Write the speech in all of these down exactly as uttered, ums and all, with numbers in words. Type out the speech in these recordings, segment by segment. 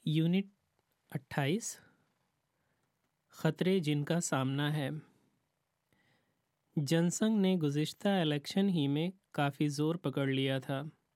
Unit اٹھائیس، خطرے جن کا سامنا ہے۔ جن سنگھ نے گزشتہ الیکشن ہی میں کافی زور پکڑ لیا تھا،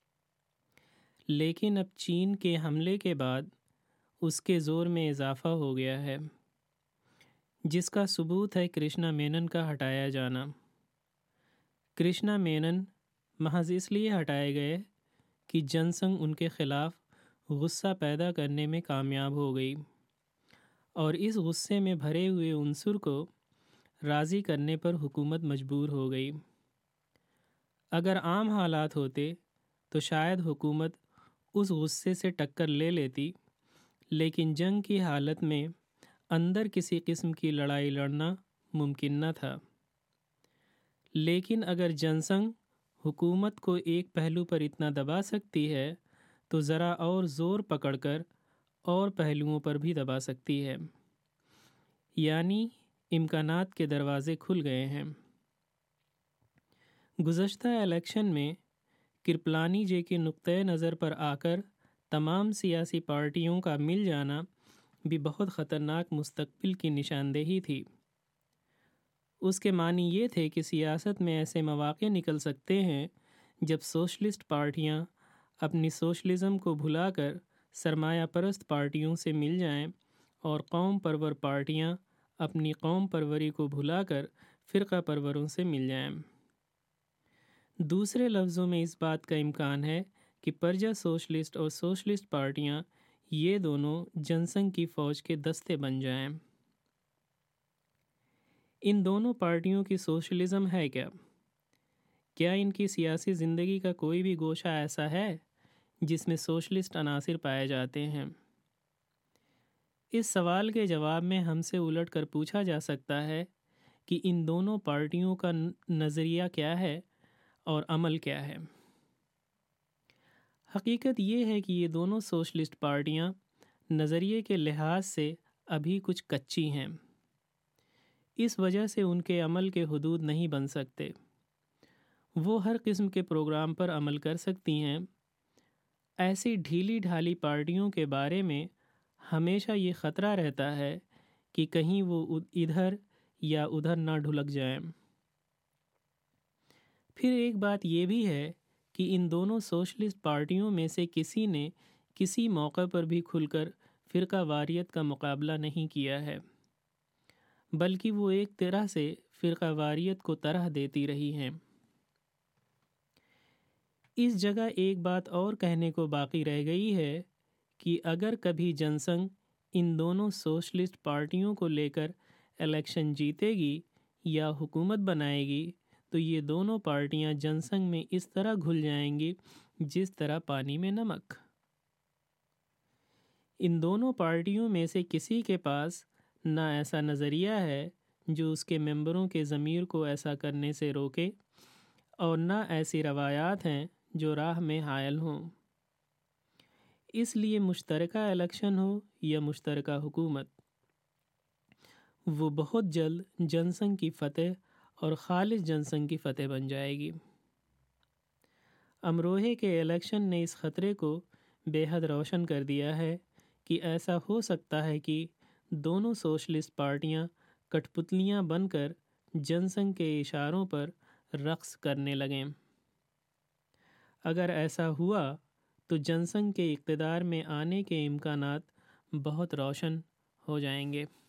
لیکن اب چین کے حملے کے بعد اس کے زور میں اضافہ ہو گیا ہے، جس کا ثبوت ہے کرشنا مینن کا ہٹایا جانا۔ کرشنا مینن محض اس لیے ہٹائے گئے کہ جن سنگھ ان کے خلاف غصہ پیدا کرنے میں کامیاب ہو گئی، اور اس غصے میں بھرے ہوئے عنصر کو راضی کرنے پر حکومت مجبور ہو گئی۔ اگر عام حالات ہوتے تو شاید حکومت اس غصے سے ٹکر لے لیتی، لیکن جنگ کی حالت میں اندر کسی قسم کی لڑائی لڑنا ممکن نہ تھا۔ لیکن اگر جن سنگھ حکومت کو ایک پہلو پر اتنا دبا سکتی ہے تو ذرا اور زور پکڑ کر اور پہلوؤں پر بھی دبا سکتی ہے، یعنی امکانات کے دروازے کھل گئے ہیں۔ گزشتہ الیکشن میں کرپلانی جے کے نقطۂ نظر پر آ کر تمام سیاسی پارٹیوں کا مل جانا بھی بہت خطرناک مستقبل کی نشاندہی تھی۔ اس کے معنی یہ تھے کہ سیاست میں ایسے مواقع نکل سکتے ہیں جب سوشلسٹ پارٹیاں اپنی سوشلزم کو بھلا کر سرمایہ پرست پارٹیوں سے مل جائیں، اور قوم پرور پارٹیاں اپنی قوم پروری کو بھلا کر فرقہ پروروں سے مل جائیں۔ دوسرے لفظوں میں اس بات کا امکان ہے کہ پرجا سوشلسٹ اور سوشلسٹ پارٹیاں یہ دونوں جن سنگھ کی فوج کے دستے بن جائیں۔ ان دونوں پارٹیوں کی سوشلزم ہے کیا؟ کیا ان کی سیاسی زندگی کا کوئی بھی گوشہ ایسا ہے جس میں سوشلسٹ عناصر پائے جاتے ہیں؟ اس سوال کے جواب میں ہم سے الٹ کر پوچھا جا سکتا ہے کہ ان دونوں پارٹیوں کا نظریہ کیا ہے اور عمل کیا ہے۔ حقیقت یہ ہے کہ یہ دونوں سوشلسٹ پارٹیاں نظریے کے لحاظ سے ابھی کچھ کچی ہیں، اس وجہ سے ان کے عمل کے حدود نہیں بن سکتے۔ وہ ہر قسم کے پروگرام پر عمل کر سکتی ہیں۔ ایسی ڈھیلی ڈھالی پارٹیوں کے بارے میں ہمیشہ یہ خطرہ رہتا ہے کہ کہیں وہ ادھر یا ادھر نہ ڈھلک جائیں۔ پھر ایک بات یہ بھی ہے کہ ان دونوں سوشلسٹ پارٹیوں میں سے کسی نے کسی موقع پر بھی کھل کر فرقہ واریت کا مقابلہ نہیں کیا ہے، بلکہ وہ ایک طرح سے فرقہ واریت کو طرح دیتی رہی ہیں۔ اس جگہ ایک بات اور کہنے کو باقی رہ گئی ہے کہ اگر کبھی جن سنگھ ان دونوں سوشلسٹ پارٹیوں کو لے کر الیکشن جیتے گی یا حکومت بنائے گی تو یہ دونوں پارٹیاں جن سنگھ میں اس طرح گھل جائیں گی جس طرح پانی میں نمک۔ ان دونوں پارٹیوں میں سے کسی کے پاس نہ ایسا نظریہ ہے جو اس کے ممبروں کے ضمیر کو ایسا کرنے سے روکے، اور نہ ایسی روایات ہیں جو راہ میں حائل ہوں۔ اس لیے مشترکہ الیکشن ہو یا مشترکہ حکومت، وہ بہت جلد جن سنگھ کی فتح اور خالص جن سنگھ کی فتح بن جائے گی۔ امروہے کے الیکشن نے اس خطرے کو بے حد روشن کر دیا ہے کہ ایسا ہو سکتا ہے کہ دونوں سوشلسٹ پارٹیاں کٹھ پتلیاں بن کر جن سنگھ کے اشاروں پر رقص کرنے لگیں۔ اگر ایسا ہوا تو جن سنگھ کے اقتدار میں آنے کے امکانات بہت روشن ہو جائیں گے۔